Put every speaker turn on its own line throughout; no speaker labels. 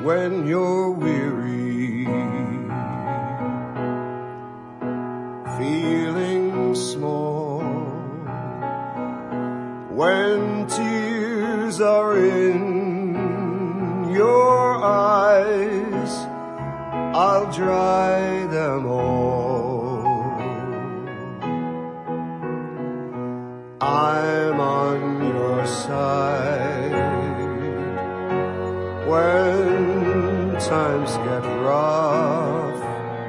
when you're weary, feeling small, when tears are in your eyes, I'll dry them all. I'm on your side when times get rough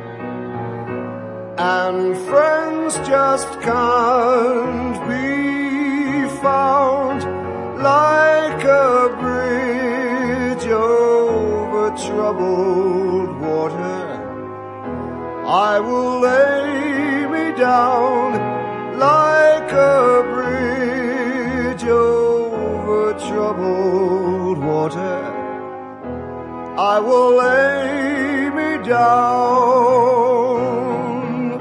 and friends just can't be found, like a bridge over troubled water. I will lay me down like a bridge over troubled water. I will lay me down.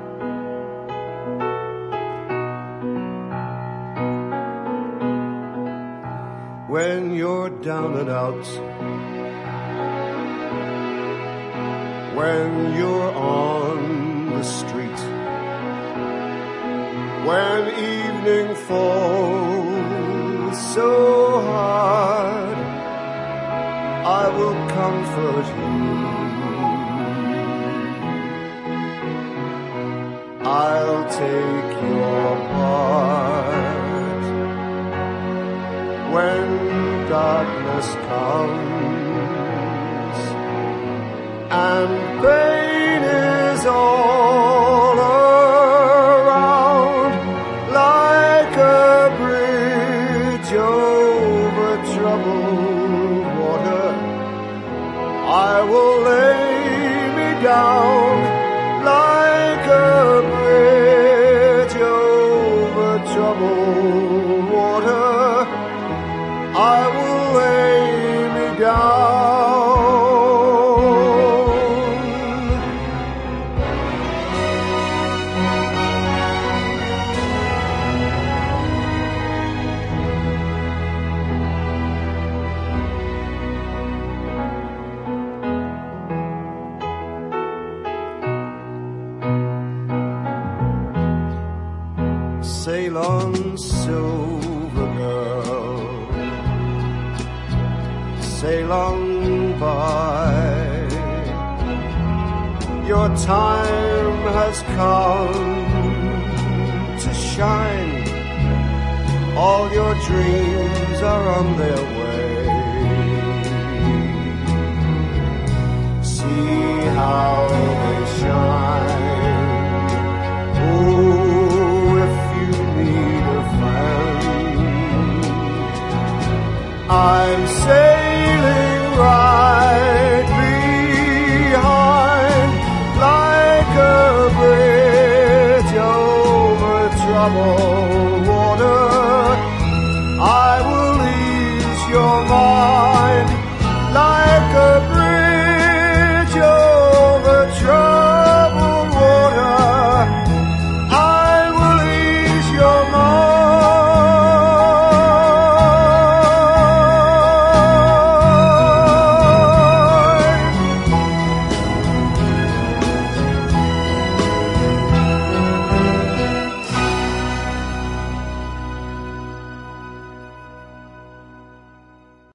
When you're down and out, when you're on the street, when evening falls so hard, I will comfort you. I'll take your part. When darkness comes and pain is all around, like a bridge over troubled water, I will lay me down like a bridge over troubled water. I will lay me down. Sail on, silver girl, sail on by. Your time has come to shine. All your dreams are on their way. See how they shine. Oh, if you need a friend, I'm sailing right behind, like a bridge over troubled